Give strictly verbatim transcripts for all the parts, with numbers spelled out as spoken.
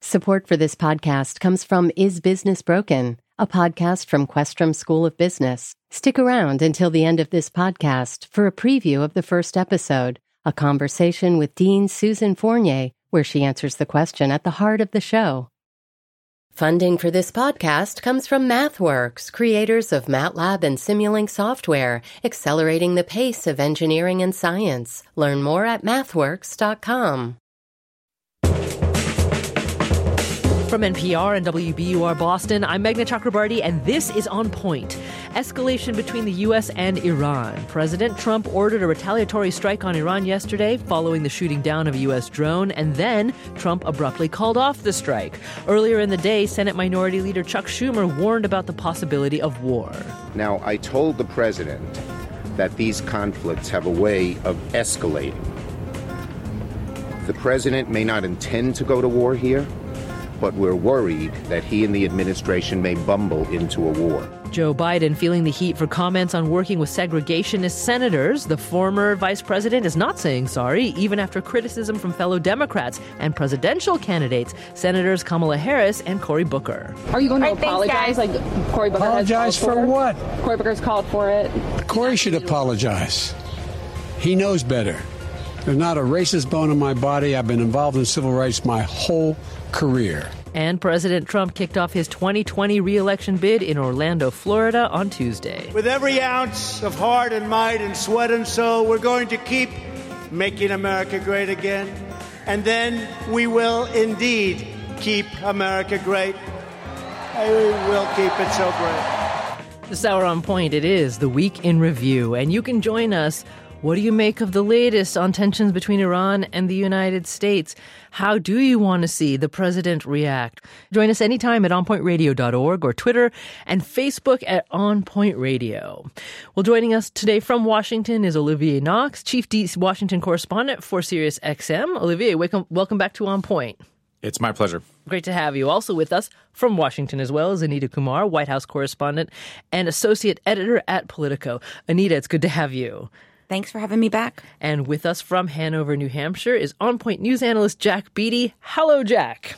Support for this podcast comes from Is Business Broken, a podcast from Questrom School of Business. Stick around until the end of this podcast for a preview of the first episode, a conversation with Dean Susan Fournier, where she answers the question at the heart of the show. Funding for this podcast comes from MathWorks, creators of MATLAB and Simulink software, accelerating the pace of engineering and science. Learn more at mathworks dot com. From N P R and W B U R Boston, I'm Meghna Chakrabarty, and this is On Point. Escalation between the U S and Iran. President Trump ordered a retaliatory strike on Iran yesterday following the shooting down of a U S drone, and then Trump abruptly called off the strike. Earlier in the day, Senate Minority Leader Chuck Schumer warned about the possibility of war. Now, I told the president that these conflicts have a way of escalating. The president may not intend to go to war here, but we're worried that he and the administration may bumble into a war. Joe Biden feeling the heat for comments on working with segregationist senators. The former vice president is not saying sorry, even after criticism from fellow Democrats and presidential candidates, Senators Kamala Harris and Cory Booker. Are you going to right, apologize thanks, like Cory Booker apologize has called for for? what? Cory Booker's called for it. Cory should apologize. He knows better. There's not a racist bone in my body. I've been involved in civil rights my whole career. And President Trump kicked off his twenty twenty re-election bid in Orlando, Florida on Tuesday. With every ounce of heart and might and sweat and soul, we're going to keep making America great again. And then we will indeed keep America great. And we will keep it so great. This hour On Point, it is the Week in Review, and you can join us. What do you make of the latest on tensions between Iran and the United States? How do you want to see the president react? Join us anytime at on point radio dot org or Twitter and Facebook at On Point Radio. Well, joining us today from Washington is Olivier Knox, Chief D- Washington Correspondent for Sirius X M. Olivier, welcome, welcome back to On Point. It's my pleasure. Great to have you. Also with us from Washington as well is Anita Kumar, White House correspondent and associate editor at Politico. Anita, it's good to have you. Thanks for having me back. And with us from Hanover, New Hampshire is On Point news analyst Jack Beatty. Hello, Jack.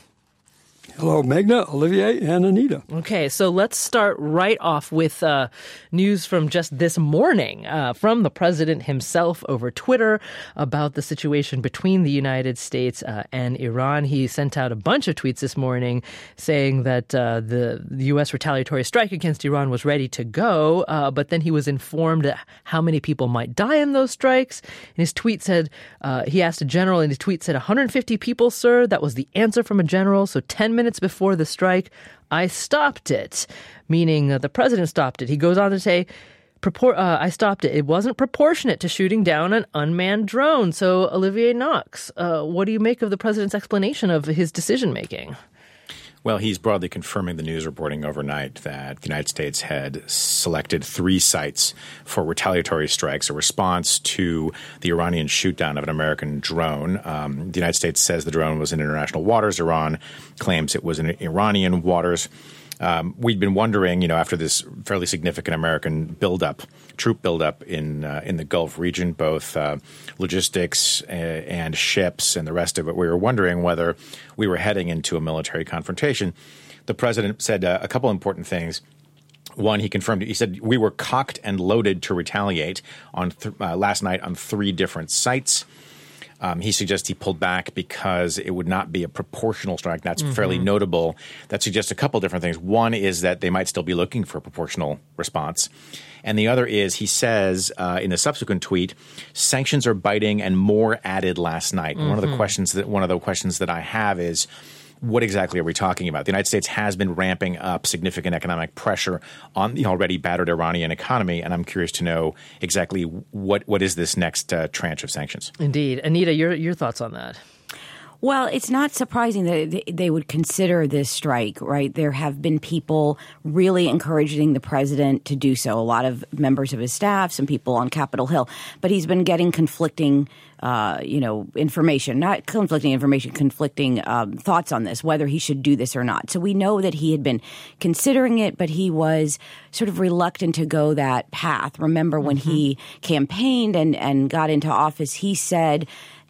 Hello, Meghna, Olivier, and Anita. Okay, so let's start right off with uh, news from just this morning uh, from the president himself over Twitter about the situation between the United States uh, and Iran. He sent out a bunch of tweets this morning saying that uh, the, the U S retaliatory strike against Iran was ready to go, uh, but then he was informed how many people might die in those strikes. And his tweet said, uh, he asked a general, and his tweet said, one hundred fifty people, sir. That was the answer from a general. So ten minutes before the strike, I stopped it, meaning uh, the president stopped it. He goes on to say, Propor- uh, I stopped it. It wasn't proportionate to shooting down an unmanned drone. So, Olivier Knox, uh, what do you make of the president's explanation of his decision-making? Well, he's broadly confirming the news reporting overnight that the United States had selected three sites for retaliatory strikes, a response to the Iranian shoot-down of an American drone. Um, the United States says the drone was in international waters. Iran claims it was in Iranian waters. Um, we'd been wondering, you know, after this fairly significant American buildup, troop buildup in uh, in the Gulf region, both uh, logistics uh, and ships and the rest of it, we were wondering whether we were heading into a military confrontation. The president said uh, a couple important things. One, he confirmed, he said, we were cocked and loaded to retaliate on th- uh, last night on three different sites. Um, he suggests he pulled back because it would not be a proportional strike. That's mm-hmm. fairly notable. That suggests a couple different things. One is that they might still be looking for a proportional response. And the other is he says uh, in the subsequent tweet, sanctions are biting and more added last night. Mm-hmm. One of the questions that one of the questions that I have is, what exactly are we talking about? The United States has been ramping up significant economic pressure on the already battered Iranian economy, and I'm curious to know exactly what, what is this next uh, tranche of sanctions. Indeed. Anita, your your thoughts on that? Well, it's not surprising that they would consider this strike, right? There have been people really encouraging the president to do so, a lot of members of his staff, some people on Capitol Hill. But he's been getting conflicting Uh, you know, information, not conflicting information, conflicting um, thoughts on this, whether he should do this or not. So we know that he had been considering it, but he was sort of reluctant to go that path. Remember when mm-hmm. he campaigned and, and got into office, he said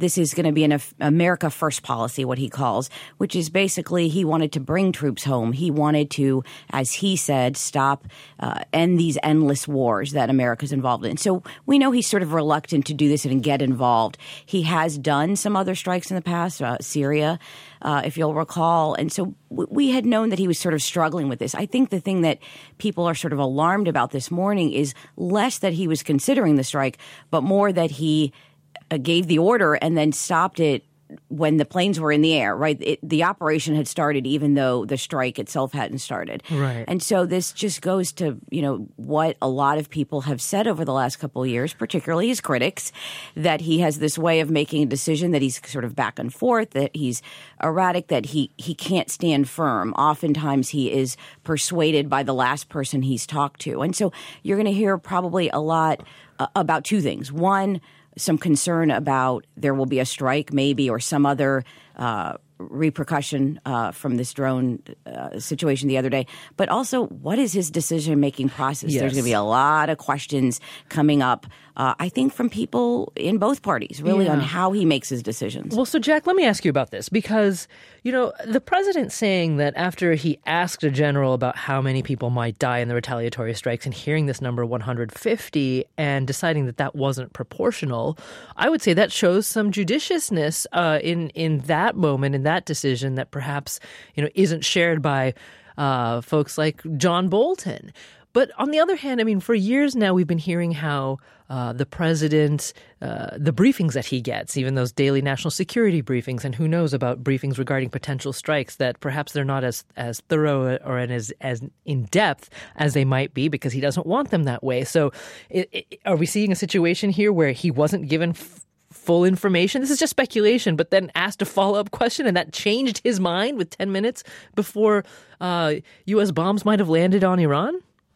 this is going to be an America First policy, what he calls, which is basically he wanted to bring troops home. He wanted to, as he said, stop, uh, end these endless wars that America's involved in. So we know he's sort of reluctant to do this and get involved. He has done some other strikes in the past, uh, Syria, uh, if you'll recall. And so w- we had known that he was sort of struggling with this. I think the thing that people are sort of alarmed about this morning is less that he was considering the strike, but more that he uh, gave the order and then stopped it when the planes were in the air, right? It, the operation had started even though the strike itself hadn't started. Right. And so this just goes to, you know, what a lot of people have said over the last couple of years, particularly his critics, that he has this way of making a decision, that he's sort of back and forth, that he's erratic, that he, he can't stand firm. Oftentimes he is persuaded by the last person he's talked to. And so you're going to hear probably a lot uh, about two things. One, some concern about there will be a strike maybe or some other uh, repercussion uh, from this drone uh, situation the other day. But also, what is his decision-making process? Yes. There's going to be a lot of questions coming up, uh, I think, from people in both parties, really, yeah. on how he makes his decisions. Well, so, Jack, let me ask you about this because, you know, the president saying that after he asked a general about how many people might die in the retaliatory strikes and hearing this number one hundred fifty and deciding that that wasn't proportional, I would say that shows some judiciousness uh, in, in that moment, in that decision that perhaps, you know, isn't shared by uh, folks like John Bolton. But on the other hand, I mean, for years now, we've been hearing how uh, the president, uh, the briefings that he gets, even those daily national security briefings, and who knows about briefings regarding potential strikes, that perhaps they're not as, as thorough or as, as in-depth as they might be because he doesn't want them that way. So it, it, are we seeing a situation here where he wasn't given f- full information? This is just speculation, but then asked a follow-up question, and that changed his mind with ten minutes before uh, U S bombs might have landed on Iran?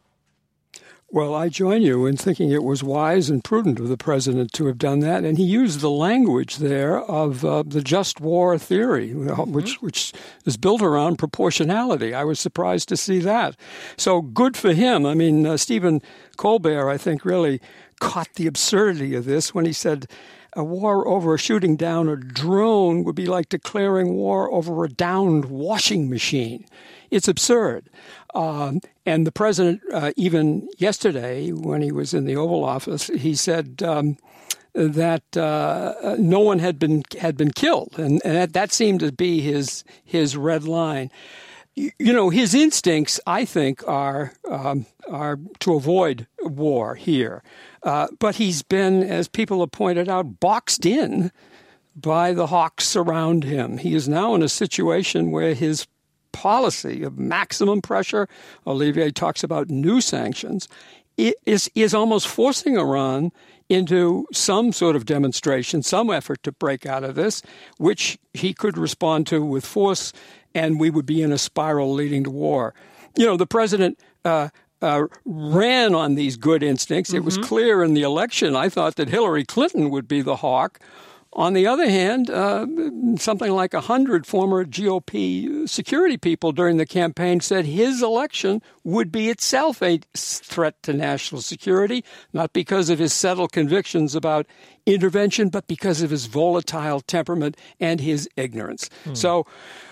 Well, I join you in thinking it was wise and prudent of the president to have done that. And he used the language there of uh, the just war theory, mm-hmm. which which is built around proportionality. I was surprised to see that. So good for him. I mean, uh, Stephen Colbert, I think, really caught the absurdity of this when he said a war over a shooting down a drone would be like declaring war over a downed washing machine. It's absurd. Um, and the president, uh, even yesterday, when he was in the Oval Office, he said um, that uh, no one had been had been killed, and, and that, that seemed to be his his red line. You, you know, his instincts, I think, are um, are to avoid war here, uh, but he's been, as people have pointed out, boxed in by the hawks around him. He is now in a situation where his policy of maximum pressure, Olivier talks about new sanctions, is is almost forcing Iran into some sort of demonstration, some effort to break out of this, which he could respond to with force, and we would be in a spiral leading to war. You know, the president uh, uh, ran on these good instincts. Mm-hmm. It was clear in the election, I thought, that Hillary Clinton would be the hawk. On the other hand, uh, something like one hundred former G O P security people during the campaign said his election would be itself a threat to national security, not because of his settled convictions about intervention, but because of his volatile temperament and his ignorance. Hmm. So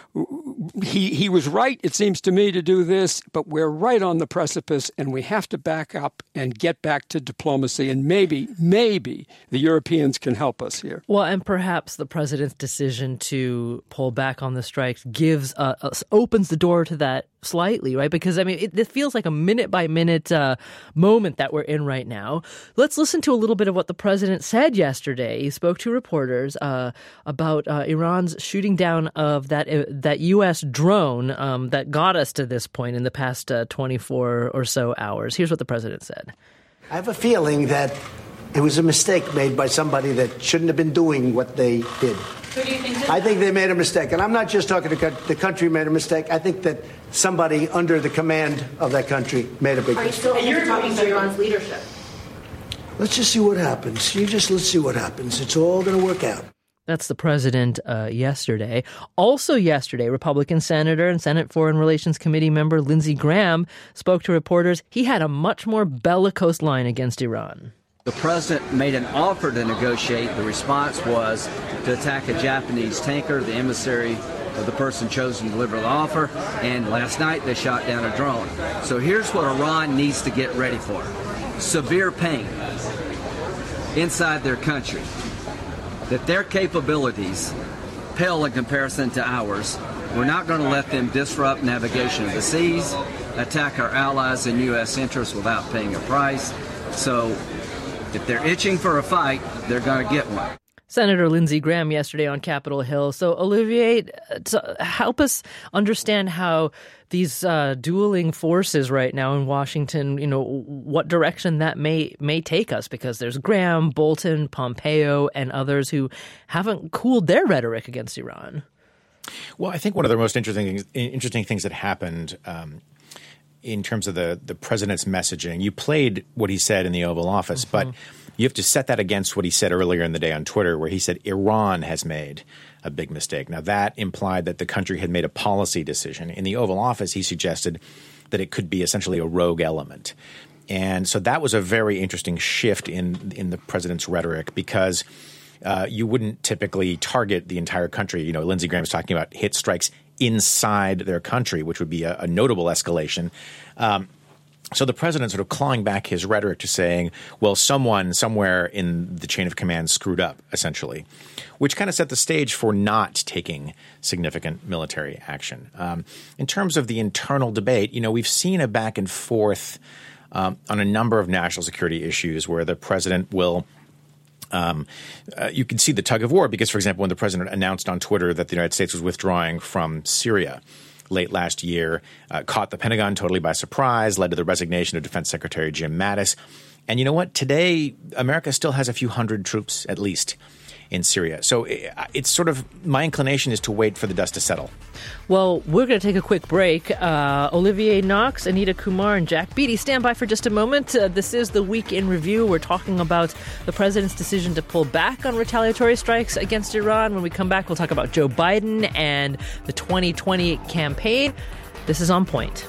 he he was right, it seems to me, to do this, but we're right on the precipice, and we have to back up and get back to diplomacy, and maybe, maybe the Europeans can help us here. Well, and perhaps the president's decision to pull back on the strikes gives uh, uh, opens the door to that slightly, right? Because, I mean, it, it feels like a minute-by-minute uh, moment that we're in right now. Let's listen to a little bit of what the president said yesterday. He spoke to reporters uh, about uh, Iran's shooting down of that uh, that U S drone um, that got us to this point in the past uh, twenty-four or so hours. Here's what the president said. I have a feeling that it was a mistake made by somebody that shouldn't have been doing what they did. Who do you think I think they made a mistake. And I'm not just talking to the country made a mistake. I think that somebody under the command of that country made a big Are mistake. you still you're talking to Iran's leadership? Let's just see what happens. You just let's see what happens. It's all going to work out. That's the president uh, yesterday. Also yesterday, Republican Senator and Senate Foreign Relations Committee member Lindsey Graham spoke to reporters. He had a much more bellicose line against Iran. The president made an offer to negotiate. The response was to attack a Japanese tanker, the emissary of the person chosen to deliver the offer, and last night they shot down a drone. So here's what Iran needs to get ready for. Severe pain inside their country. That their capabilities pale in comparison to ours. We're not going to let them disrupt navigation of the seas, attack our allies and U S interests without paying a price. So if they're itching for a fight, they're going to get one. Senator Lindsey Graham yesterday on Capitol Hill. So, Olivier, to help us understand how these uh, dueling forces right now in Washington, you know, what direction that may may take us, because there's Graham, Bolton, Pompeo, and others who haven't cooled their rhetoric against Iran. Well, I think one of the most interesting things, interesting things that happened um, in terms of the, the president's messaging, you played what he said in the Oval Office, mm-hmm. but you have to set that against what he said earlier in the day on Twitter, where he said Iran has made a big mistake. Now, that implied that the country had made a policy decision. In the Oval Office, he suggested that it could be essentially a rogue element. And so that was a very interesting shift in in the president's rhetoric, because uh, you wouldn't typically target the entire country. You know, Lindsey Graham was talking about hit strikes inside their country, which would be a, a notable escalation. Um, so the president sort of clawing back his rhetoric to saying, well, someone somewhere in the chain of command screwed up, essentially, which kind of set the stage for not taking significant military action. Um, in terms of the internal debate, you know, we've seen a back and forth um, on a number of national security issues where the president will Um, uh, you can see the tug of war because, for example, when the president announced on Twitter that the United States was withdrawing from Syria late last year, uh, caught the Pentagon totally by surprise, led to the resignation of Defense Secretary Jim Mattis. And you know what? Today, America still has a few hundred troops at least in Syria. So it, it's sort of my inclination is to wait for the dust to settle. Well, we're going to take a quick break. Uh, Olivier Knox, Anita Kumar, and Jack Beatty, stand by for just a moment. Uh, this is the Week in Review. We're talking about the president's decision to pull back on retaliatory strikes against Iran. When we come back, we'll talk about Joe Biden and the twenty twenty campaign. This is On Point.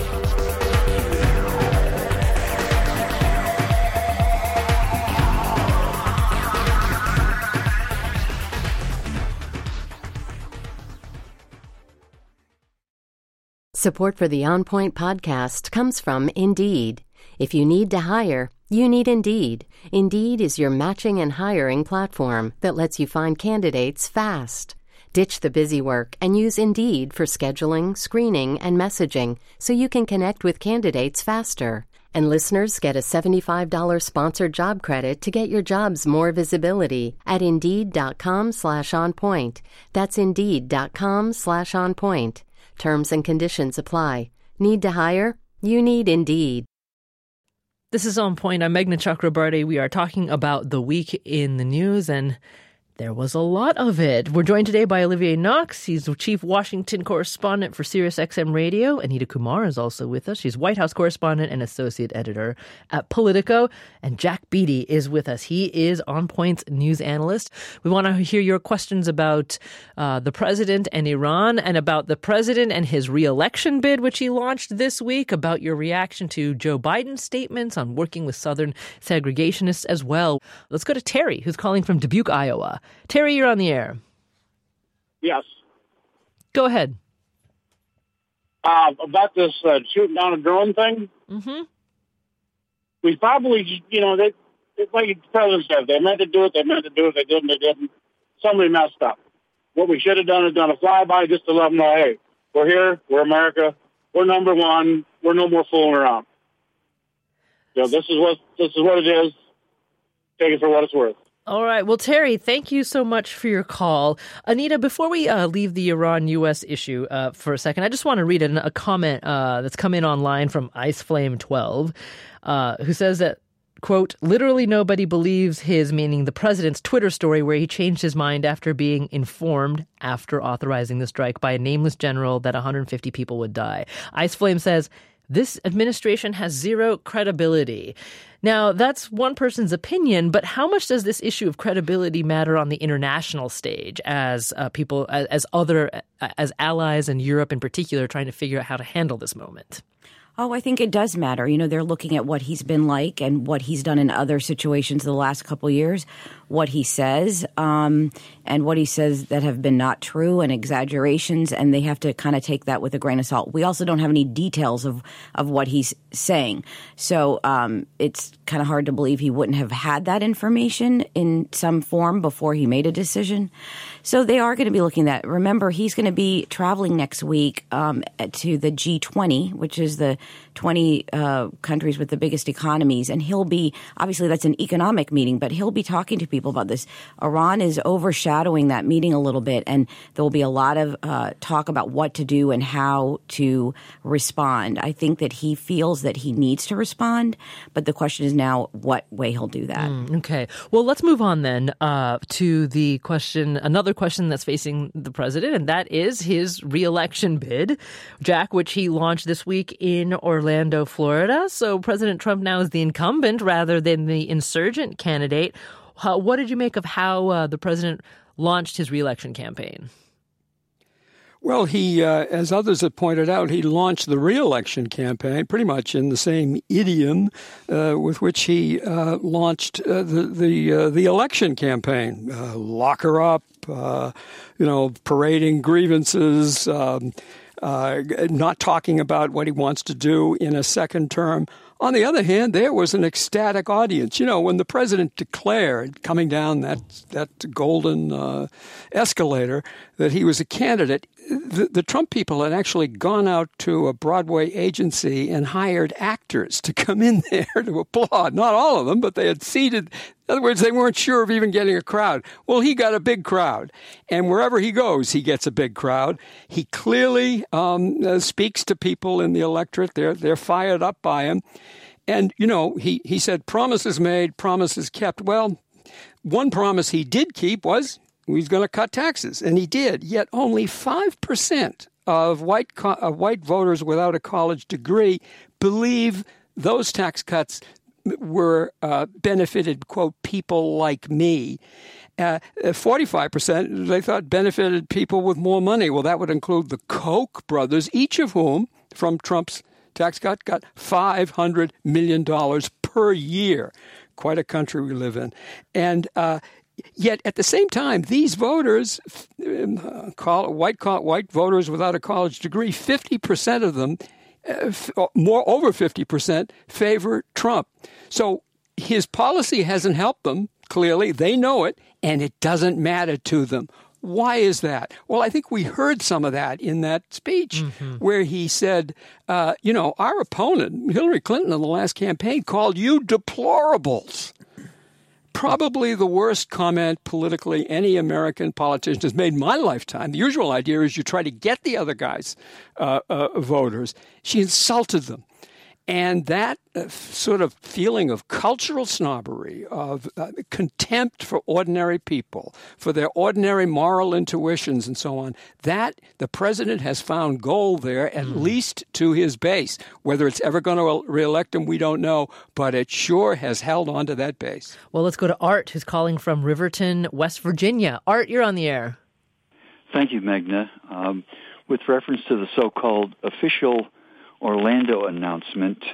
Support for the On Point podcast comes from Indeed. If you need to hire, you need Indeed. Indeed is your matching and hiring platform that lets you find candidates fast. Ditch the busy work and use Indeed for scheduling, screening, and messaging so you can connect with candidates faster. And listeners get a seventy-five dollars sponsored job credit to get your jobs more visibility at Indeed.com slash on point. That's Indeed.com slash on point. Terms and conditions apply. Need to hire? You need Indeed. This is On Point. I'm Meghna Chakrabarty. We are talking about the week in the news, and there was a lot of it. We're joined today by Olivier Knox. He's the chief Washington correspondent for SiriusXM Radio. Anita Kumar is also with us. She's White House correspondent and associate editor at Politico. And Jack Beatty is with us. He is On Point's news analyst. We want to hear your questions about uh, the president and Iran, and about the president and his re-election bid, which he launched this week, about your reaction to Joe Biden's statements on working with Southern segregationists as well. Let's go to Terry, who's calling from Dubuque, Iowa. Terry, you're on the air. Yes. Go ahead. Uh, about this uh, shooting down a drone thing. Mm-hmm. We probably, you know, they, like the president said, they meant to do it, they meant to do it, they didn't, they didn't. Somebody messed up. What we should have done is done a flyby just to let them know, hey, we're here, we're America, we're number one, we're no more fooling around. You know, this is what this is what it is. Take it for what it's worth. All right. Well, Terry, thank you so much for your call. Anita, before we uh, leave the Iran-U S issue uh, for a second, I just want to read an, a comment uh, that's come in online from Ice Flame twelve, uh, who says that, quote, literally nobody believes his, meaning the president's Twitter story where he changed his mind after being informed after authorizing the strike by a nameless general that one hundred fifty people would die. Ice Flame says, this administration has zero credibility. Now, that's one person's opinion, but how much does this issue of credibility matter on the international stage as uh, people, as, as other, as allies in Europe in particular, trying to figure out how to handle this moment? Oh, I think it does matter. You know, they're looking at what he's been like and what he's done in other situations the last couple of years, what he says, um, and what he says that have been not true and exaggerations, and they have to kind of take that with a grain of salt. We also don't have any details of, of what he's saying. So um, it's kind of hard to believe he wouldn't have had that information in some form before he made a decision. So they are going to be looking at that. Remember, he's going to be traveling next week um, to the G twenty, which is the twenty uh, countries with the biggest economies. And he'll be, obviously that's an economic meeting, but he'll be talking to people about this. Iran is overshadowing that meeting a little bit, and there will be a lot of uh, talk about what to do and how to respond. I think that he feels that he needs to respond, but the question is now what way he'll do that. Mm, okay. Well, let's move on then uh, to the question, another question that's facing the president, and that is his reelection bid, Jack, which he launched this week in Orlando, Florida. So President Trump now is the incumbent rather than the insurgent candidate. How, what did you make of how uh, the president launched his reelection campaign? Well, he, uh, as others have pointed out, he launched the re-election campaign pretty much in the same idiom uh, with which he uh, launched uh, the the, uh, the election campaign. Uh, lock her up, uh, you know, parading grievances, um, uh, not talking about what he wants to do in a second term. On the other hand, there was an ecstatic audience. You know, when the president declared, coming down that that golden uh, escalator, that he was a candidate, the, the Trump people had actually gone out to a Broadway agency and hired actors to come in there to applaud. Not all of them, but they had seated. In other words, they weren't sure of even getting a crowd. Well, he got a big crowd. And wherever he goes, he gets a big crowd. He clearly um, uh, speaks to people in the electorate. They're, they're fired up by him. And, you know, he, he said, promises made, promises kept. Well, one promise he did keep was he's going to cut taxes, and he did. Yet only five percent of white co- of white voters without a college degree believe those tax cuts were uh, benefited, quote, people like me. Uh, forty-five percent they thought benefited people with more money. Well, that would include the Koch brothers, each of whom, from Trump's tax cut, got five hundred million dollars per year. Quite a country we live in. And uh, yet, at the same time, these voters, uh, call, white white voters without a college degree, fifty percent of them, uh, f- more over fifty percent, favor Trump. So his policy hasn't helped them, clearly. They know it, and it doesn't matter to them. Why is that? Well, I think we heard some of that in that speech mm-hmm. where he said, uh, you know, our opponent, Hillary Clinton, in the last campaign called you deplorables. Probably the worst comment politically any American politician has made in my lifetime. The usual idea is you try to get the other guy's uh, uh, voters. She insulted them. And that uh, sort of feeling of cultural snobbery, of uh, contempt for ordinary people, for their ordinary moral intuitions and so on, that the president has found gold there, at mm. least to his base. Whether it's ever going to reelect him, we don't know, but it sure has held on to that base. Well, let's go to Art, who's calling from Riverton, West Virginia. Art, you're on the air. Thank you, Magna. Um, with reference to the so-called official Orlando announcement,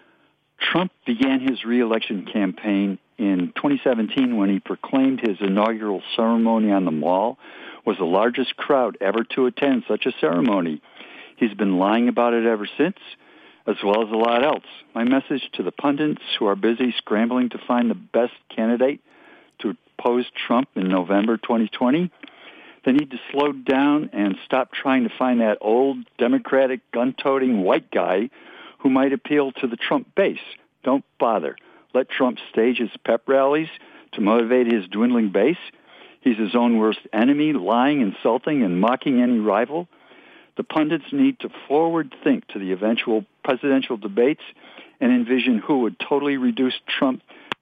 Trump began his re-election campaign in twenty seventeen when he proclaimed his inaugural ceremony on the Mall was the largest crowd ever to attend such a ceremony. He's been lying about it ever since, as well as a lot else. My message to the pundits who are busy scrambling to find the best candidate to oppose Trump in November twenty twenty, they need to slow down and stop trying to find that old Democratic gun-toting white guy who might appeal to the Trump base. Don't bother. Let Trump stage his pep rallies to motivate his dwindling base. He's his own worst enemy, lying, insulting, and mocking any rival. The pundits need to forward think to the eventual presidential debates and envision who would totally reduce Trump.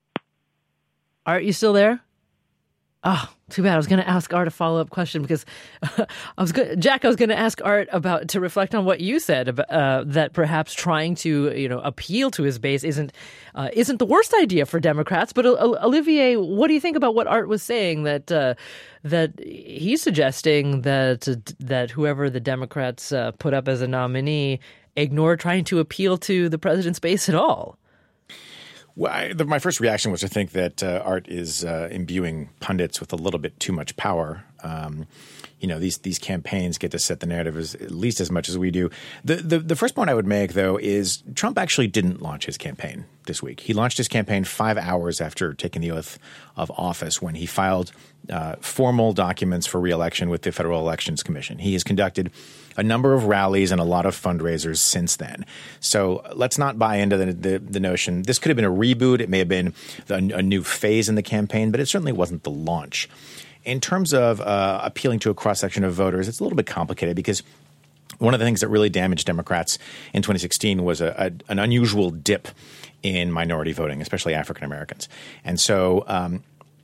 Art, you still there? Oh, too bad. I was going to ask Art a follow-up question because uh, I was good. Jack, I was going to ask Art about to reflect on what you said about, uh, that perhaps trying to, you know, appeal to his base isn't uh, isn't the worst idea for Democrats. But uh, Olivier, what do you think about what Art was saying that uh, that he's suggesting that uh, that whoever the Democrats uh, put up as a nominee ignore trying to appeal to the president's base at all. Well, I, the, my first reaction was to think that uh, Art is uh, imbuing pundits with a little bit too much power. Um, you know, these these campaigns get to set the narrative as, at least as much as we do. The, the the first point I would make, though, is Trump actually didn't launch his campaign this week. He launched his campaign five hours after taking the oath of office when he filed uh, formal documents for re-election with the Federal Elections Commission. He has conducted a number of rallies and a lot of fundraisers since then. So let's not buy into the, the, the notion. This could have been a reboot. It may have been the, a new phase in the campaign, but it certainly wasn't the launch. In terms of uh, appealing to a cross-section of voters, it's a little bit complicated because one of the things that really damaged Democrats in twenty sixteen was a, a, an unusual dip in minority voting, especially African Americans. And so um,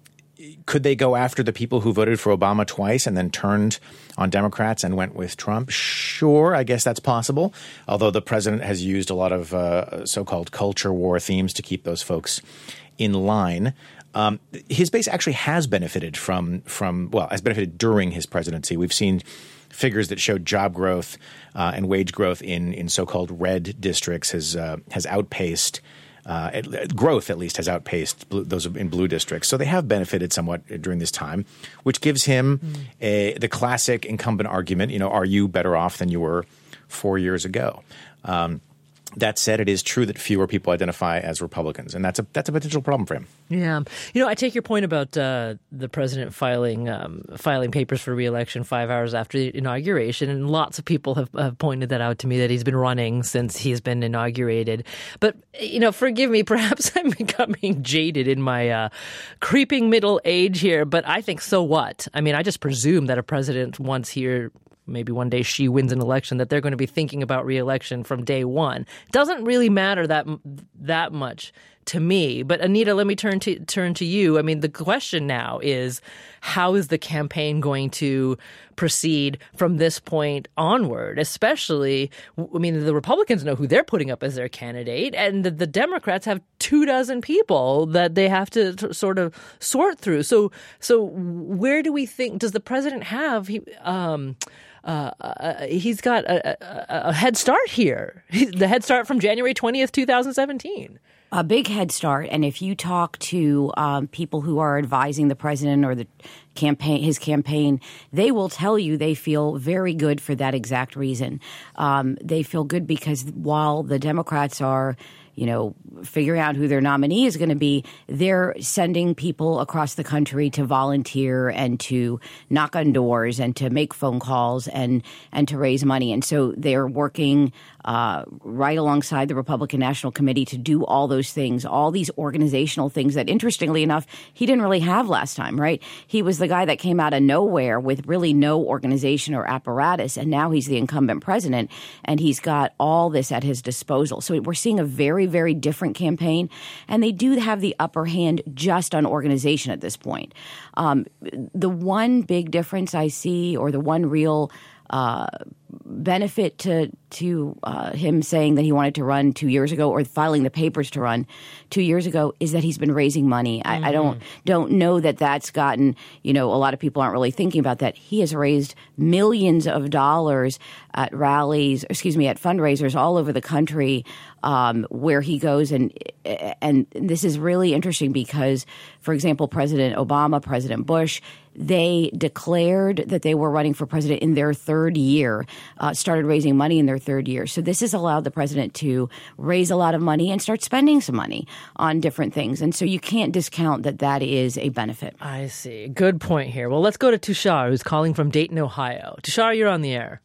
could they go after the people who voted for Obama twice and then turned on Democrats and went with Trump? Sure, I guess that's possible, although the president has used a lot of uh, so-called culture war themes to keep those folks in line. Um, his base actually has benefited from from well, has benefited during his presidency. We've seen figures that showed job growth uh, and wage growth in in so-called red districts has uh, has outpaced uh, at, growth. At least has outpaced blue, those in blue districts. So they have benefited somewhat during this time, which gives him mm. a, the classic incumbent argument. You know, are you better off than you were four years ago? Um, That said, it is true that fewer people identify as Republicans, and that's a that's a potential problem for him. Yeah, you know, I take your point about uh, the president filing um, filing papers for re-election five hours after the inauguration, and lots of people have, have pointed that out to me that he's been running since he's been inaugurated. But you know, forgive me, perhaps I'm becoming jaded in my uh, creeping middle age here. But I think so what? I mean, I just presume that a president once here. Maybe one day she wins an election, that they're going to be thinking about re-election from day one. Doesn't really matter that that much to me. But Anita, let me turn to turn to you. I mean, the question now is, how is the campaign going to proceed from this point onward? Especially, I mean, the Republicans know who they're putting up as their candidate, and the, the Democrats have two dozen people that they have to t- sort of sort through. So, so where do we think does the president have? He, um, Uh, uh, he's got a, a, a head start here. The head start from January twentieth, twenty seventeen. A big head start. And if you talk to um, people who are advising the president or the campaign, his campaign, they will tell you they feel very good for that exact reason. Um, they feel good because while the Democrats are, you know, figuring out who their nominee is going to be, they're sending people across the country to volunteer and to knock on doors and to make phone calls and and to raise money. And so they're working uh, right alongside the Republican National Committee to do all those things, all these organizational things that, interestingly enough, he didn't really have last time, right? He was the guy that came out of nowhere with really no organization or apparatus, and now he's the incumbent president, and he's got all this at his disposal. So we're seeing a very, very different campaign, and they do have the upper hand just on organization at this point. Um, the one big difference I see, or the one real uh, benefit to to uh, him saying that he wanted to run two years ago, or filing the papers to run two years ago, is that he's been raising money. I, mm-hmm. I don't don't know that that's gotten, you know, a lot of people aren't really thinking about that. He has raised millions of dollars at rallies, excuse me, at fundraisers all over the country, um, where he goes. And and this is really interesting because, for example, President Obama, President Bush, they declared that they were running for president in their third year, uh, started raising money in their third year. So this has allowed the president to raise a lot of money and start spending some money on different things. And so you can't discount that that is a benefit. I see. Good point here. Well, let's go to Tushar, who's calling from Dayton, Ohio. Tushar, you're on the air.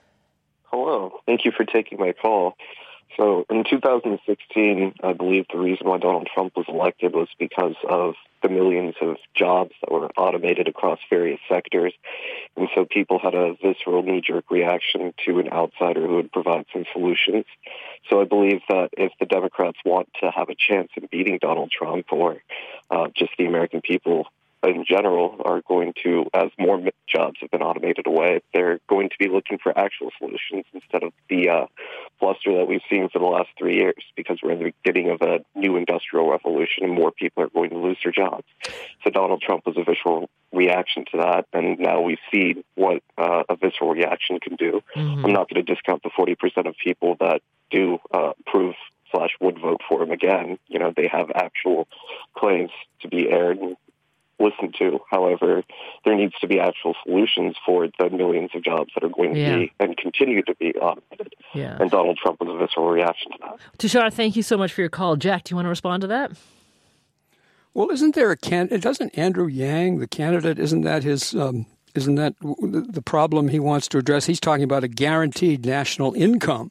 Hello. Thank you for taking my call. So in two thousand sixteen, I believe the reason why Donald Trump was elected was because of the millions of jobs that were automated across various sectors. And so people had a visceral knee-jerk reaction to an outsider who would provide some solutions. So I believe that if the Democrats want to have a chance in beating Donald Trump, or uh, just the American people in general are going to, as more jobs have been automated away, they're going to be looking for actual solutions instead of the uh, bluster that we've seen for the last three years because we're in the beginning of a new industrial revolution and more people are going to lose their jobs. So Donald Trump was a visceral reaction to that, and now we see what uh, a visceral reaction can do. Mm-hmm. I'm not going to discount the forty percent of people that do uh, approve slash would vote for him again. You know, they have actual claims to be aired and listened to. However, there needs to be actual solutions for the millions of jobs that are going to yeah. be and continue to be automated. Yeah. And Donald Trump was a visceral reaction to that. Tushar, thank you so much for your call. Jack, do you want to respond to that? Well, isn't there a candidate? Doesn't Andrew Yang, the candidate, isn't that his? Um, isn't that the problem he wants to address? He's talking about a guaranteed national income.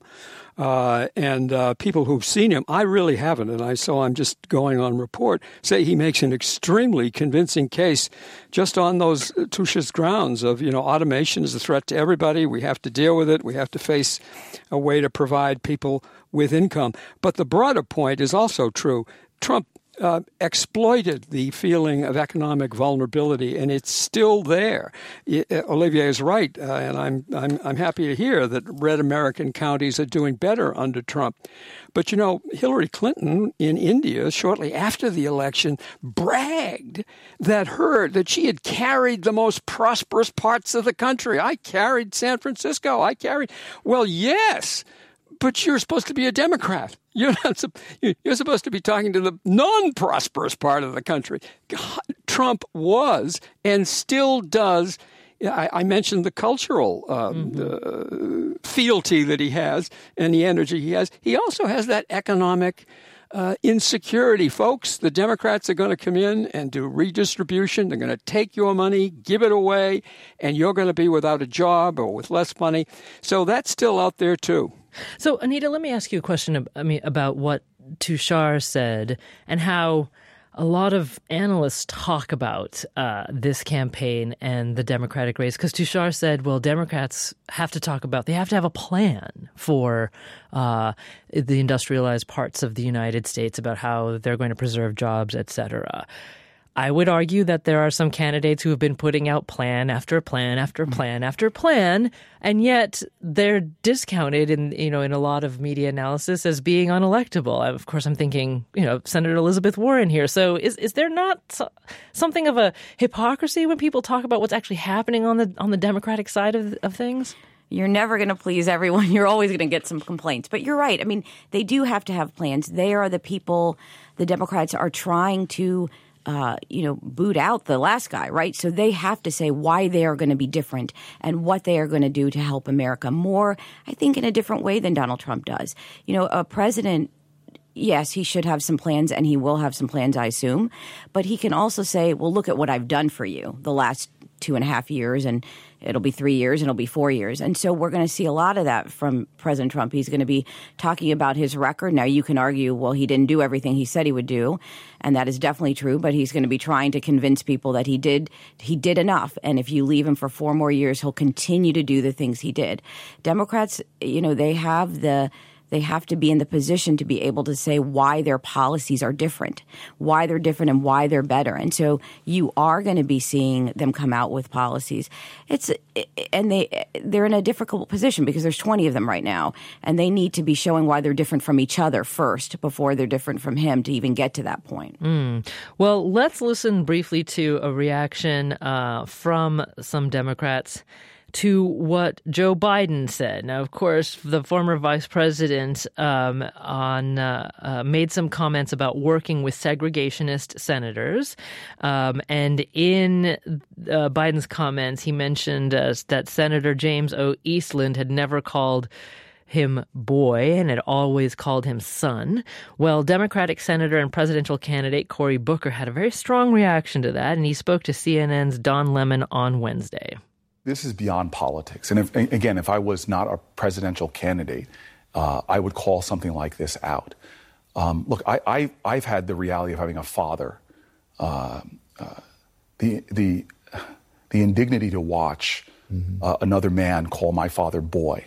Uh, and uh, people who've seen him, I really haven't, and I so I'm just going on report, say he makes an extremely convincing case just on those Tusha's grounds of, you know, automation is a threat to everybody. We have to deal with it. We have to face a way to provide people with income. But the broader point is also true. Trump Uh, exploited the feeling of economic vulnerability, and it's still there. It, uh, Olivier is right, uh, and I'm, I'm I'm happy to hear that red American counties are doing better under Trump. But, you know, Hillary Clinton in India, shortly after the election, bragged that her that she had carried the most prosperous parts of the country. I carried San Francisco. I carried, well, yes, but you're supposed to be a Democrat. You're not. You're supposed to be talking to the non-prosperous part of the country. God, Trump was and still does. I, I mentioned the cultural uh, mm-hmm. the fealty that he has and the energy he has. He also has that economic uh, insecurity, folks. The Democrats are going to come in and do redistribution. They're going to take your money, give it away, and you're going to be without a job or with less money. So that's still out there too. So, Anita, let me ask you a question I mean, about what Tushar said and how a lot of analysts talk about uh, this campaign and the Democratic race. Because Tushar said, well, Democrats have to talk about, they have to have a plan for uh, the industrialized parts of the United States about how they're going to preserve jobs, et cetera. I would argue that there are some candidates who have been putting out plan after plan after plan after plan, and yet they're discounted in, you know, in a lot of media analysis as being unelectable. Of course, I'm thinking, you know, Senator Elizabeth Warren here. So is is there not something of a hypocrisy when people talk about what's actually happening on the on the Democratic side of, of things? You're never going to please everyone. You're always going to get some complaints. But you're right. I mean, they do have to have plans. They are the people, the Democrats are trying to Uh, you know, boot out the last guy, right? So they have to say why they are going to be different and what they are going to do to help America more, I think, in a different way than Donald Trump does. You know, a president, yes, he should have some plans, and he will have some plans, I assume. But he can also say, well, look at what I've done for you the last two and a half years, and it'll be three years, and it'll be four years. And so we're going to see a lot of that from President Trump. He's going to be talking about his record. Now, you can argue, well, he didn't do everything he said he would do, and that is definitely true. But he's going to be trying to convince people that he did he did enough. And if you leave him for four more years, he'll continue to do the things he did. Democrats, you know, they have the They have to be in the position to be able to say why their policies are different, why they're different and why they're better. And so you are going to be seeing them come out with policies. It's and they they're in a difficult position because there's twenty of them right now, and they need to be showing why they're different from each other first before they're different from him to even get to that point. Mm. Well, let's listen briefly to a reaction uh, from some Democrats to what Joe Biden said. Now, of course, the former vice president um, on uh, uh, made some comments about working with segregationist senators. Um, and in uh, Biden's comments, he mentioned uh, that Senator James O. Eastland had never called him boy and had always called him son. Well, Democratic Senator and presidential candidate Cory Booker had a very strong reaction to that, and he spoke to C N N's Don Lemon on Wednesday. This is beyond politics. And if, again, if I was not a presidential candidate, uh, I would call something like this out. Um, look, I, I, I've had the reality of having a father, uh, uh, the, the, the indignity to watch mm-hmm. uh, another man call my father boy,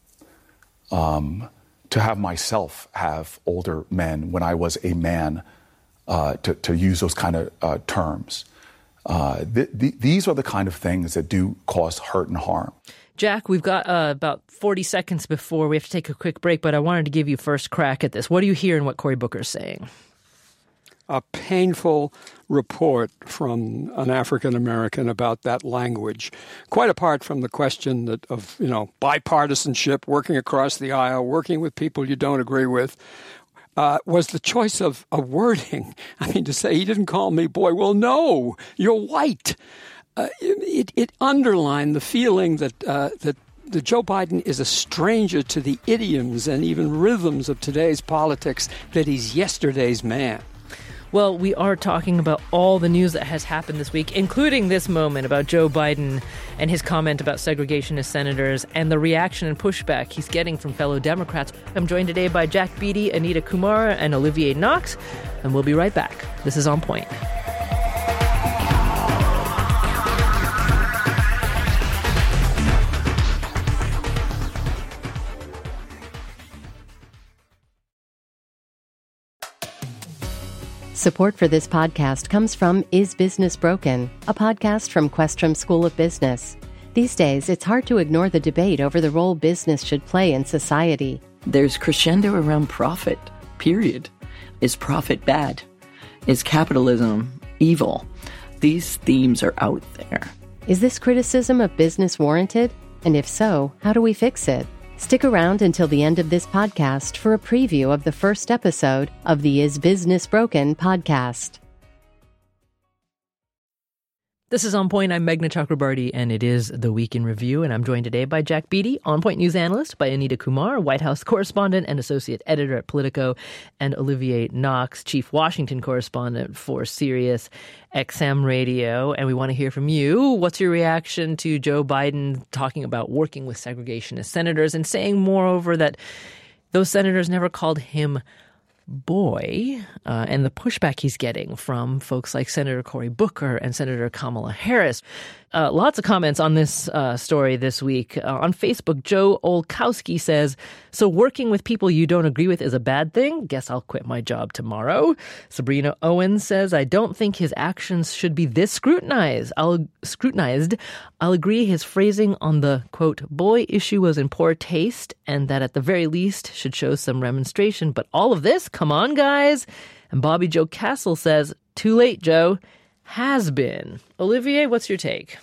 um, to have myself have older men when I was a man uh, to, to use those kind of uh, terms. Uh, th- th- these are the kind of things that do cause hurt and harm. Jack, we've got uh, about forty seconds before we have to take a quick break, but I wanted to give you first crack at this. What do you hear in what Cory Booker's saying? A painful report from an African American about that language, quite apart from the question that of, you know, bipartisanship, working across the aisle, working with people you don't agree with, uh, was the choice of, of wording. I mean, to say he didn't call me boy, well, no, you're white. Uh, it, it underlined the feeling that uh, that that Joe Biden is a stranger to the idioms and even rhythms of today's politics, that he's yesterday's man. Well, we are talking about all the news that has happened this week, including this moment about Joe Biden and his comment about segregationist senators and the reaction and pushback he's getting from fellow Democrats. I'm joined today by Jack Beatty, Anita Kumar, and Olivier Knox, and we'll be right back. This is On Point. Support for this podcast comes from Is Business Broken?, a podcast from Questrom School of Business. These days, it's hard to ignore the debate over the role business should play in society. There's crescendo around profit, period. Is profit bad? Is capitalism evil? These themes are out there. Is this criticism of business warranted? And if so, how do we fix it? Stick around until the end of this podcast for a preview of the first episode of the Is Business Broken podcast. This is On Point. I'm Meghna Chakrabarty, and it is the Week in Review, and I'm joined today by Jack Beatty, On Point news analyst, by Anita Kumar, White House correspondent and associate editor at Politico, and Olivier Knox, chief Washington correspondent for Sirius X M Radio. And we want to hear from you. What's your reaction to Joe Biden talking about working with segregationist senators and saying, moreover, that those senators never called him boy, uh, and the pushback he's getting from folks like Senator Cory Booker and Senator Kamala Harris? Uh, lots of comments on this uh, story this week. Uh, on Facebook, Joe Olkowski says, so working with people you don't agree with is a bad thing? Guess I'll quit my job tomorrow. Sabrina Owens says, I don't think his actions should be this scrutinized. I'll scrutinized. I'll agree his phrasing on the, quote, boy issue was in poor taste and that at the very least should show some remonstration. But all of this, come on, guys. And Bobby Joe Castle says, too late, Joe. Has been. Olivier, what's your take?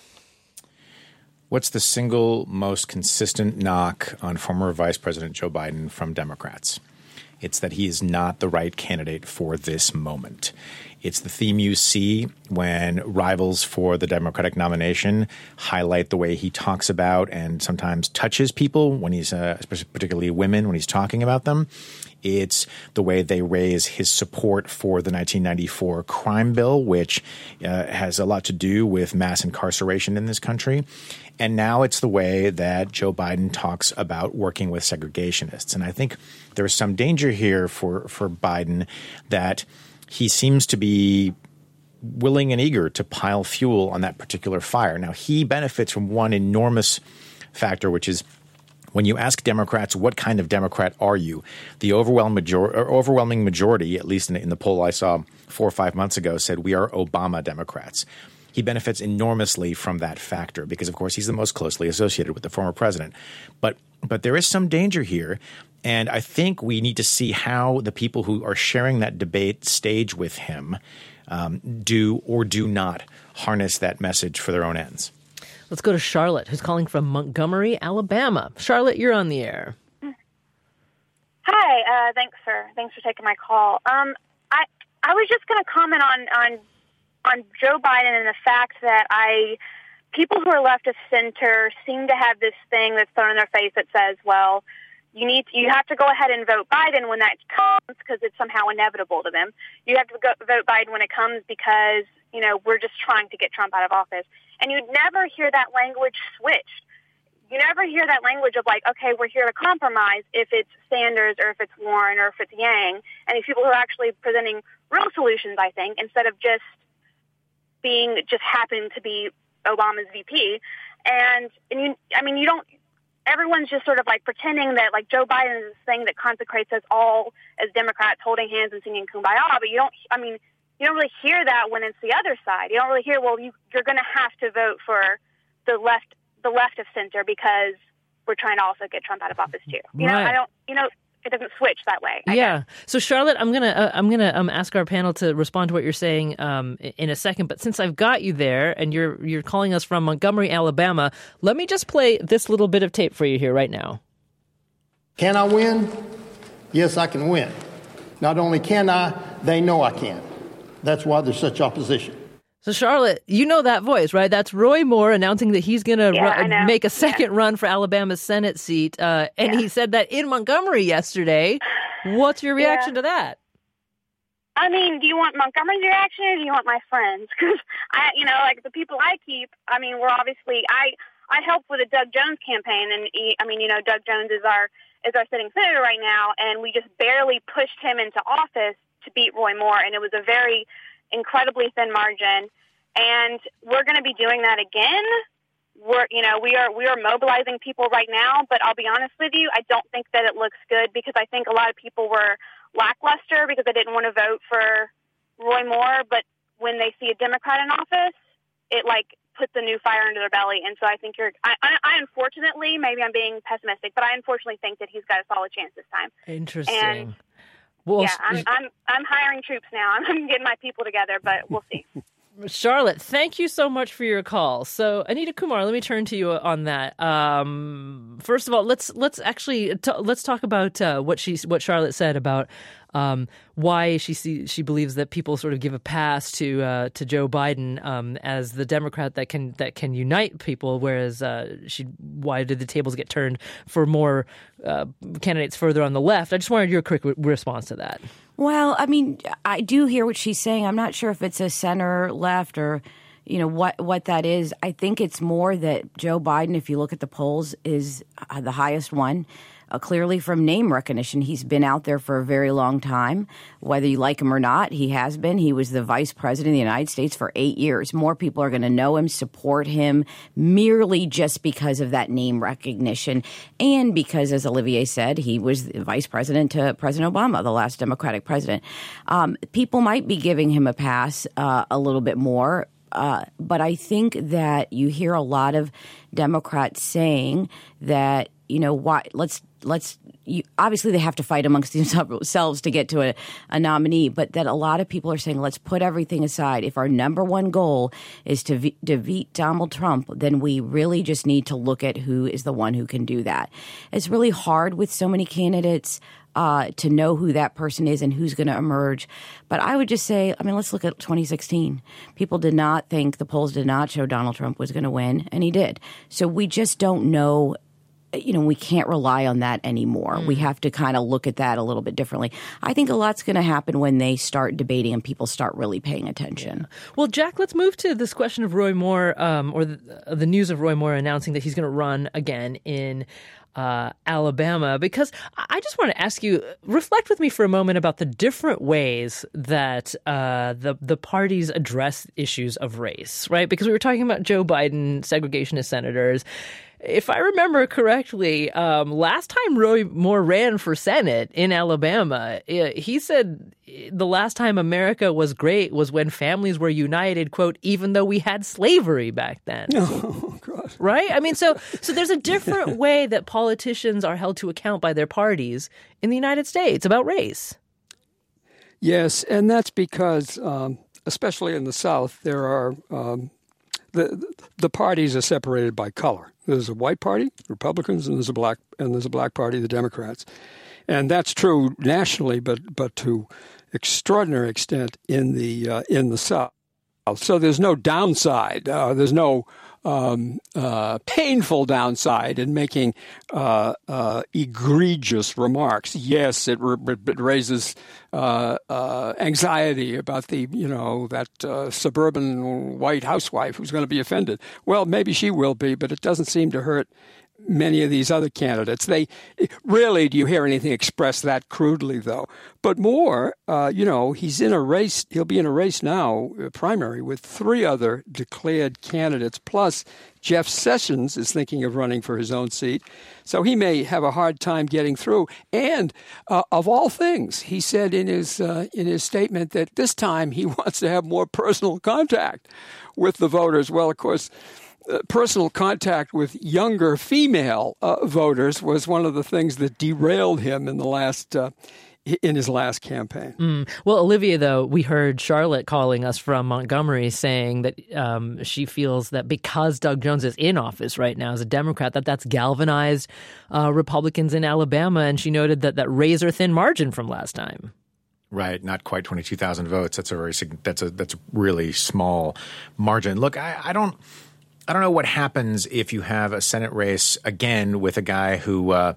What's the single most consistent knock on former Vice President Joe Biden from Democrats? It's that he is not the right candidate for this moment. It's the theme you see when rivals for the Democratic nomination highlight the way he talks about and sometimes touches people when he's, uh, particularly women, when he's talking about them. It's the way they raise his support for the nineteen ninety-four crime bill, which uh, has a lot to do with mass incarceration in this country. And now it's the way that Joe Biden talks about working with segregationists. And I think there's some danger here for, for Biden that he seems to be willing and eager to pile fuel on that particular fire. Now, he benefits from one enormous factor, which is when you ask Democrats, what kind of Democrat are you? The overwhelming majority, or overwhelming majority, at least in, in the poll I saw four or five months ago, said we are Obama Democrats. He benefits enormously from that factor because, of course, he's the most closely associated with the former president. But but there is some danger here, and I think we need to see how the people who are sharing that debate stage with him um, do or do not harness that message for their own ends. Let's go to Charlotte, who's calling from Montgomery, Alabama. Charlotte, you're on the air. Hi, uh, thanks for thanks for taking my call. Um, I I was just going to comment on, on on Joe Biden and the fact that I people who are left of center seem to have this thing that's thrown in their face that says, well, you need to, you have to go ahead and vote Biden when that comes because it's somehow inevitable to them. You have to go, vote Biden when it comes because, you know, we're just trying to get Trump out of office. And you'd never hear that language switched. You never hear that language of like, okay, we're here to compromise if it's Sanders or if it's Warren or if it's Yang. And these people who are actually presenting real solutions, I think, instead of just being, just happen to be Obama's V P. And, and you, I mean, you don't, everyone's just sort of like pretending that like Joe Biden is this thing that consecrates us all as Democrats holding hands and singing Kumbaya. But you don't, I mean, you don't really hear that when it's the other side. You don't really hear, well, you, you're going to have to vote for the left the left of center because we're trying to also get Trump out of office too. You Right. know, I don't, you know, it doesn't switch that way. I Yeah. guess. So Charlotte, I'm gonna uh, I'm gonna um, ask our panel to respond to what you're saying um, in a second. But since I've got you there and you're you're calling us from Montgomery, Alabama, let me just play this little bit of tape for you here right now. Can I win? Yes, I can win. Not only can I, they know I can. That's why there's such opposition. So Charlotte, you know that voice, right? That's Roy Moore announcing that he's going to Yeah, I know. make a second run for Alabama's Senate seat. Uh, and he said that in Montgomery yesterday. What's your reaction Yeah. to that? I mean, do you want Montgomery's reaction or do you want my friends? Because I, you know, like the people I keep, I mean, we're obviously, I, I helped with the Doug Jones campaign, and he, I mean, you know, Doug Jones is our is our sitting senator right now, and we just barely pushed him into office to beat Roy Moore, and it was a very incredibly thin margin. And we're going to be doing that again. We're, you know, we are we are mobilizing people right now, but I'll be honest with you, I don't think that it looks good because I think a lot of people were lackluster because they didn't want to vote for Roy Moore, but when they see a Democrat in office, it like puts a new fire into their belly. And so I think you're, I, I, I unfortunately, maybe I'm being pessimistic, but I unfortunately think that he's got a solid chance this time. Interesting. And well, yeah, I'm, I'm, I'm hiring troops now. I'm getting my people together, but we'll see. Charlotte, thank you so much for your call. So, Anita Kumar, let me turn to you on that. Um, first of all, let's let's actually t- let's talk about uh, what she what Charlotte said about um, why she see, she believes that people sort of give a pass to uh, to Joe Biden um, as the Democrat that can that can unite people, whereas uh, she why did the tables get turned for more uh, candidates further on the left? I just wanted your quick re- response to that. Well, I mean, I do hear what she's saying. I'm not sure if it's a center left or, you know, what, what that is. I think it's more that Joe Biden, if you look at the polls, is the highest one. Uh, clearly from name recognition, he's been out there for a very long time. Whether you like him or not, he has been. He was the vice president of the United States for eight years. More people are going to know him, support him, merely just because of that name recognition. And because, as Olivier said, he was the vice president to President Obama, the last Democratic president. Um, people might be giving him a pass uh, a little bit more. Uh, but I think that you hear a lot of Democrats saying that, you know, why let's let's you, obviously they have to fight amongst themselves to get to a, a nominee, but that a lot of people are saying, let's put everything aside. If our number one goal is to v- defeat Donald Trump, then we really just need to look at who is the one who can do that. It's really hard with so many candidates uh, to know who that person is and who's going to emerge. But I would just say, I mean, let's look at twenty sixteen. People did not think, the polls did not show Donald Trump was going to win, and he did. So we just don't know. You know, we can't rely on that anymore. Mm. We have to kind of look at that a little bit differently. I think a lot's going to happen when they start debating and people start really paying attention. Yeah. Well, Jack, let's move to this question of Roy Moore, um, or the, uh, the news of Roy Moore announcing that he's going to run again in uh, Alabama, because I just want to ask you, reflect with me for a moment about the different ways that uh, the the parties address issues of race, right? Because we were talking about Joe Biden, segregationist senators. If I remember correctly, um, last time Roy Moore ran for Senate in Alabama, he said the last time America was great was when families were united, quote, even though we had slavery back then. Oh, God. Right? I mean, so so there's a different way that politicians are held to account by their parties in the United States about race. Yes, and that's because, um, especially in the South, there are um, the the parties are separated by color. There's a white party, Republicans, and there's a black and there's a black party, the Democrats, and that's true nationally, but but to extraordinary extent in the uh, in the South. So there's no downside. Uh, there's no um, uh, painful downside in making uh, uh, egregious remarks. Yes, it, it raises uh, uh, anxiety about the, you know, that uh, suburban white housewife who's going to be offended. Well, maybe she will be, but it doesn't seem to hurt many of these other candidates. They rarely do you hear anything expressed that crudely, though. But more, uh, you know, he's in a race. He'll be in a race now, a primary, with three other declared candidates. Plus, Jeff Sessions is thinking of running for his own seat. So he may have a hard time getting through. And uh, of all things, he said in his uh, in his statement that this time he wants to have more personal contact with the voters. Well, of course, uh, personal contact with younger female uh, voters was one of the things that derailed him in the last uh, in his last campaign. Mm. Well, Olivia, though, we heard Charlotte calling us from Montgomery saying that um, she feels that because Doug Jones is in office right now as a Democrat, that that's galvanized uh, Republicans in Alabama. And she noted that that razor-thin margin from last time. Right, not quite twenty-two thousand votes. That's a very that's a that's a really small margin. Look, I, I don't I don't know what happens if you have a Senate race again with a guy who uh,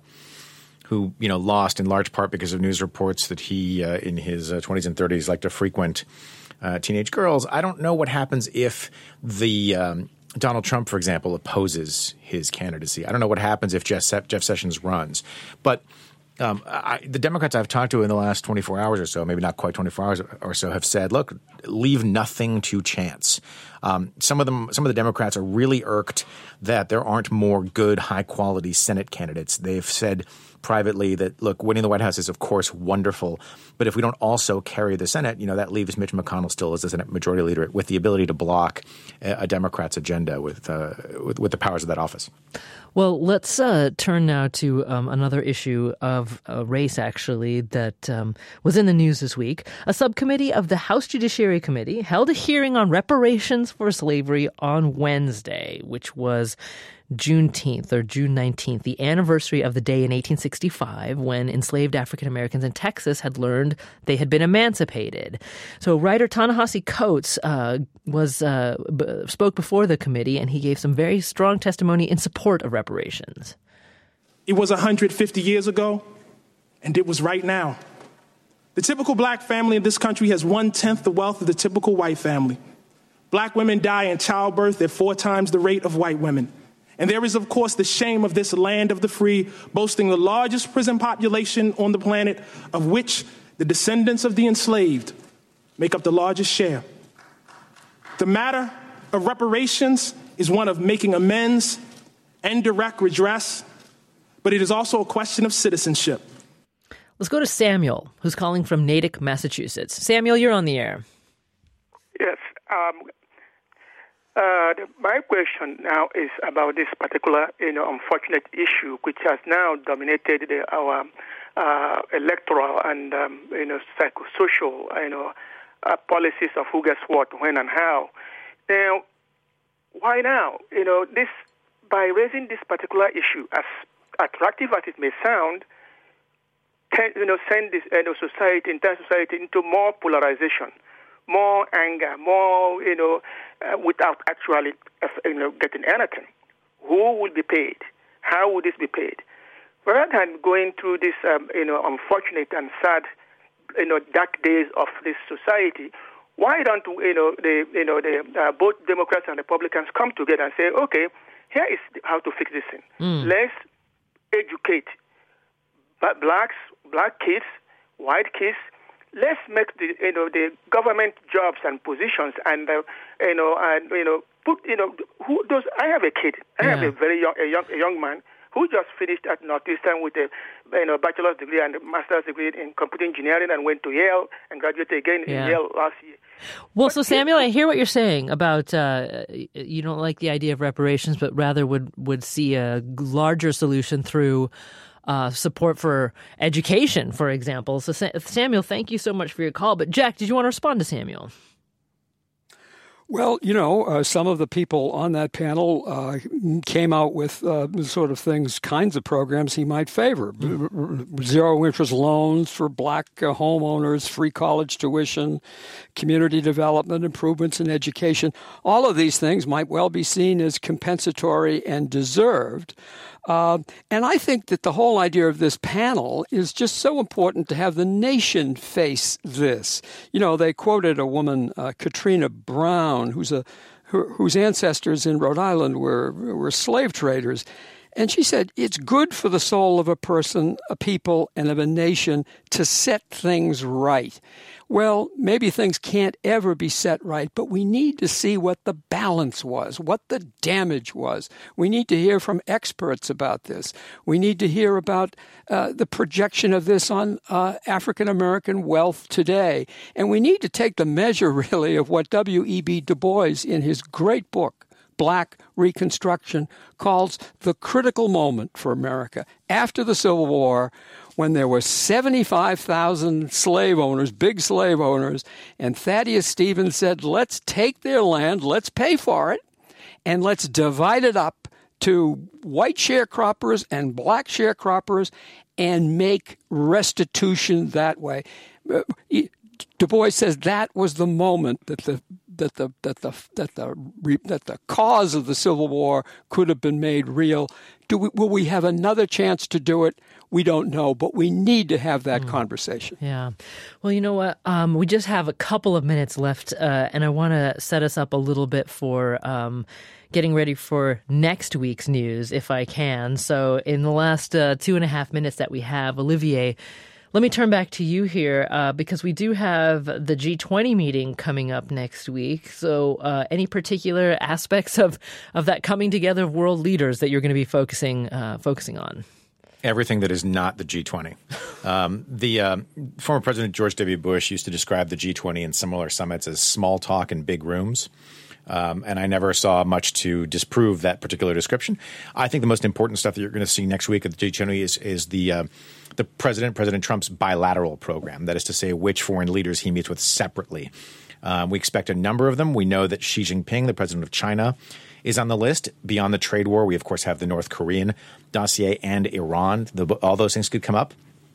who you know lost in large part because of news reports that he uh, in his uh, twenties and thirties liked to frequent uh, teenage girls. I don't know what happens if the um, Donald Trump, for example, opposes his candidacy. I don't know what happens if Jeff, Jeff Sessions runs, but. Um, I, the Democrats I've talked to in the last twenty-four hours or so, maybe not quite twenty-four hours or so, have said, look, leave nothing to chance. Um, some of them, some of the Democrats are really irked that there aren't more good, high-quality Senate candidates. They've said privately that, look, winning the White House is, of course, wonderful, but if we don't also carry the Senate, you know, that leaves Mitch McConnell still as the Senate Majority Leader with the ability to block a, a Democrat's agenda with, uh, with with the powers of that office. Well, let's uh, turn now to um, another issue of uh, race, actually, that um, was in the news this week. A subcommittee of the House Judiciary Committee held a hearing on reparations for slavery on Wednesday, which was Juneteenth or June nineteenth, the anniversary of the day in eighteen sixty-five when enslaved African Americans in Texas had learned they had been emancipated. So writer Ta-Nehisi Coates uh, was uh, b- spoke before the committee, and he gave some very strong testimony in support of reparations. It was one hundred fifty years ago, and it was right now. The typical black family in this country has one-tenth the wealth of the typical white family. Black women die in childbirth at four times the rate of white women. And there is, of course, the shame of this land of the free, boasting the largest prison population on the planet, of which the descendants of the enslaved make up the largest share. The matter of reparations is one of making amends and direct redress, but it is also a question of citizenship. Let's go to Samuel, who's calling from Natick, Massachusetts. Samuel, you're on the air. Yes. Um, Uh, the, my question now is about this particular, you know, unfortunate issue which has now dominated the, our uh, electoral and, um, you know, psychosocial, you know, uh, policies of who gets what, when, and how. Now, why now? You know, this by raising this particular issue, as attractive as it may sound, can, you know, send this you know, society, entire society, into more polarization, more anger, more, you know, uh, without actually, uh, you know, getting anything. Who will be paid? How will this be paid? Rather than going through this, um, you know, unfortunate and sad, you know, dark days of this society, why don't, you know, the, you know, the uh, both Democrats and Republicans come together and say, okay, here is how to fix this thing. Mm. Let's educate blacks, black kids, white kids. Let's make the, you know, the government jobs and positions, and uh, you know, and you know, put, you know, who those. I have a kid. I yeah. have a very young, a young, a young man who just finished at Northeastern with a, you know, bachelor's degree and a master's degree in computer engineering, and went to Yale and graduated again yeah. in Yale last year. Well, but so Samuel, I hear what you're saying about uh, you don't like the idea of reparations, but rather would would see a larger solution through Uh, support for education, for example. So, Samuel, thank you so much for your call. But, Jack, did you want to respond to Samuel? Well, you know, uh, some of the people on that panel uh, came out with uh, sort of things, kinds of programs he might favor. Mm. Zero-interest loans for black uh, homeowners, free college tuition, community development, improvements in education. All of these things might well be seen as compensatory and deserved. Uh, and I think that the whole idea of this panel is just so important to have the nation face this. You know, they quoted a woman, uh, Katrina Brown, who's a who, whose ancestors in Rhode Island were were slave traders. And she said, it's good for the soul of a person, a people, and of a nation to set things right. Well, maybe things can't ever be set right, but we need to see what the balance was, what the damage was. We need to hear from experts about this. We need to hear about uh, the projection of this on uh, African-American wealth today. And we need to take the measure, really, of what W E B Du Bois, in his great book, black Reconstruction, calls the critical moment for America after the Civil War, when there were seventy-five thousand slave owners, big slave owners, and Thaddeus Stevens said, let's take their land, let's pay for it, and let's divide it up to white sharecroppers and black sharecroppers and make restitution that way. Du Bois says that was the moment that the that the that the that the that the cause of the Civil War could have been made real. Do we, will we have another chance to do it? We don't know, but we need to have that mm. conversation. Yeah. Well, you know what? Um, we just have a couple of minutes left, uh, and I want to set us up a little bit for um, getting ready for next week's news, if I can. So in the last uh, two and a half minutes that we have, Olivier, let me turn back to you here uh, because we do have the G twenty meeting coming up next week. So uh, any particular aspects of, of that coming together of world leaders that you're going to be focusing uh, focusing on? Everything that is not the G twenty. Um, the uh, former President George W. Bush used to describe the G twenty and similar summits as small talk in big rooms. Um, and I never saw much to disprove that particular description. I think the most important stuff that you're going to see next week at the G twenty is, is the uh, the president, President Trump's bilateral program. That is to say, which foreign leaders he meets with separately. Um, we expect a number of them. We know that Xi Jinping, the president of China, is on the list. Beyond the trade war, we, of course, have the North Korean dossier and Iran. The, all those things could come up.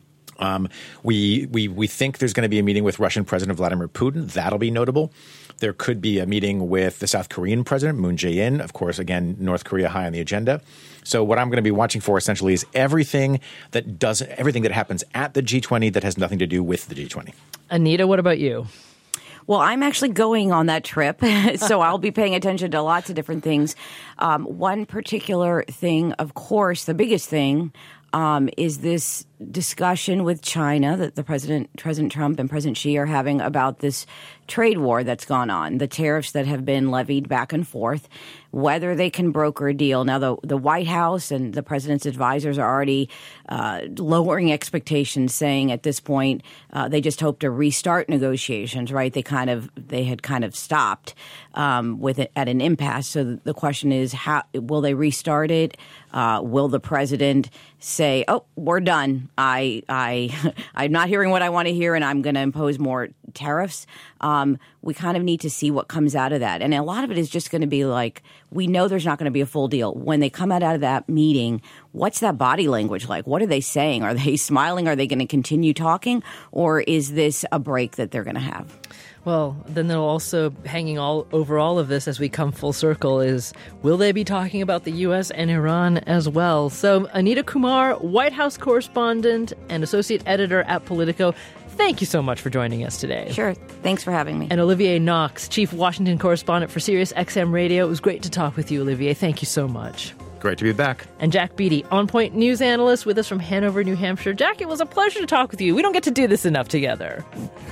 Um, we, we, we think there's going to be a meeting with Russian President Vladimir Putin. That'll be notable. There could be a meeting with the South Korean president, Moon Jae-in. Of course, again, North Korea high on the agenda. So what I'm going to be watching for essentially is everything that does everything that happens at the G twenty that has nothing to do with the G twenty. Anita, what about you? Well, I'm actually going on that trip, so I'll be paying attention to lots of different things. Um, one particular thing, of course, the biggest thing um, is this discussion with China that the president, President Trump and President Xi are having about this trade war that's gone on, the tariffs that have been levied back and forth, whether they can broker a deal. Now, the, the White House and the president's advisors are already uh, lowering expectations, saying at this point uh, they just hope to restart negotiations, right? They kind of they had kind of stopped um, with it at an impasse. So the question is, how will they restart it? Uh, will the president say, oh, we're done. I, I, I'm not hearing what I want to hear, and I'm going to impose more tariffs. Um, we kind of need to see what comes out of that. And a lot of it is just going to be like, we know there's not going to be a full deal. When they come out of that meeting, what's that body language like? What are they saying? Are they smiling? Are they going to continue talking? Or is this a break that they're going to have? Well, then they'll also hanging all over all of this as we come full circle is, will they be talking about the U S and Iran as well? So Anita Kumar, White House correspondent and associate editor at Politico, thank you so much for joining us today. Sure. Thanks for having me. And Olivier Knox, chief Washington correspondent for Sirius X M Radio. It was great to talk with you, Olivier. Thank you so much. Great to be back. And Jack Beatty, On Point news analyst with us from Hanover, New Hampshire. Jack, it was a pleasure to talk with you. We don't get to do this enough together.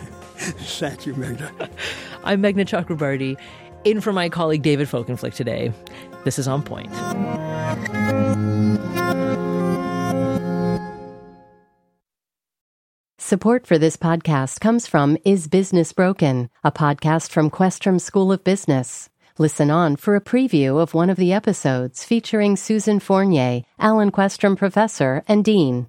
Thank you, Meghna. I'm Meghna Chakrabarty, in for my colleague David Folkenflik today. This is On Point. Support for this podcast comes from Is Business Broken, a podcast from Questrom School of Business. Listen on for a preview of one of the episodes featuring Susan Fournier, Alan Questrom Professor and Dean.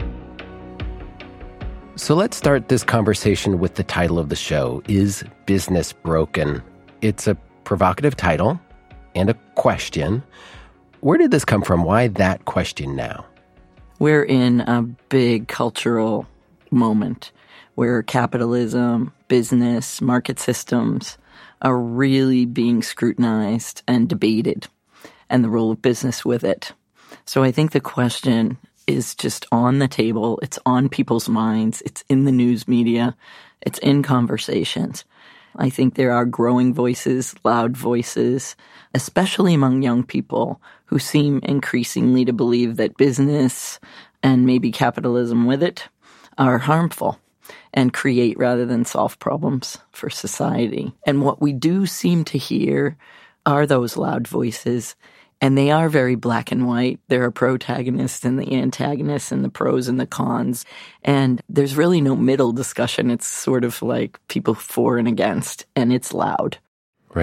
So let's start this conversation with the title of the show, Is Business Broken? It's a provocative title and a question. Where did this come from? Why that question now? We're in a big cultural moment where capitalism, business, market systems are really being scrutinized and debated, and the role of business with it. So I think the question is just on the table. It's on people's minds. It's in the news media. It's in conversations. I think there are growing voices, loud voices, especially among young people who seem increasingly to believe that business and maybe capitalism with it are harmful and create rather than solve problems for society. And what we do seem to hear are those loud voices. And they are very black and white. There are protagonists and the antagonists and the pros and the cons. And there's really no middle discussion. It's sort of like people for and against, and it's loud. Right.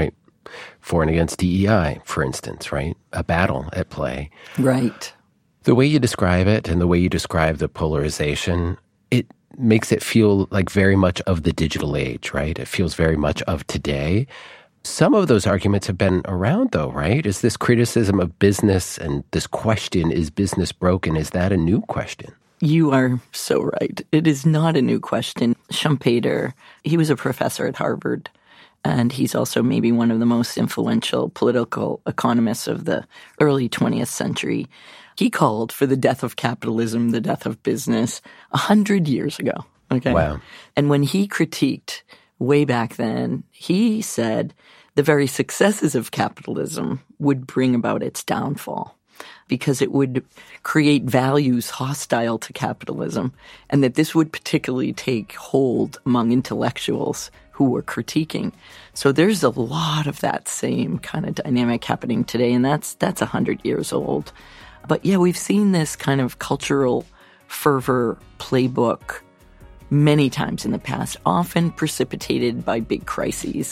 for and against D E I, for instance, right? A battle at play. Right. The way you describe it and the way you describe the polarization, it makes it feel like very much of the digital age, right? It feels very much of today. Some of those arguments have been around, though, right? Is this criticism of business and this question, is business broken, is that a new question? You are so right. It is not a new question. Schumpeter, he was a professor at Harvard, and he's also maybe one of the most influential political economists of the early twentieth century. He called for the death of capitalism, the death of business, a hundred years ago. Okay. Wow. And when he critiqued way back then, he said the very successes of capitalism would bring about its downfall, because it would create values hostile to capitalism, and that this would particularly take hold among intellectuals who were critiquing. So there's a lot of that same kind of dynamic happening today, and that's that's one hundred years old. But yeah, we've seen this kind of cultural fervor playbook many times in the past, often precipitated by big crises.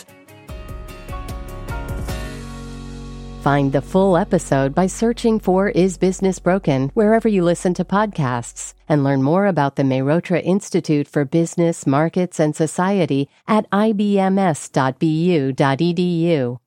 Find the full episode by searching for Is Business Broken wherever you listen to podcasts, and learn more about the Mehrotra Institute for Business, Markets, and Society at I B M S dot B U dot E D U.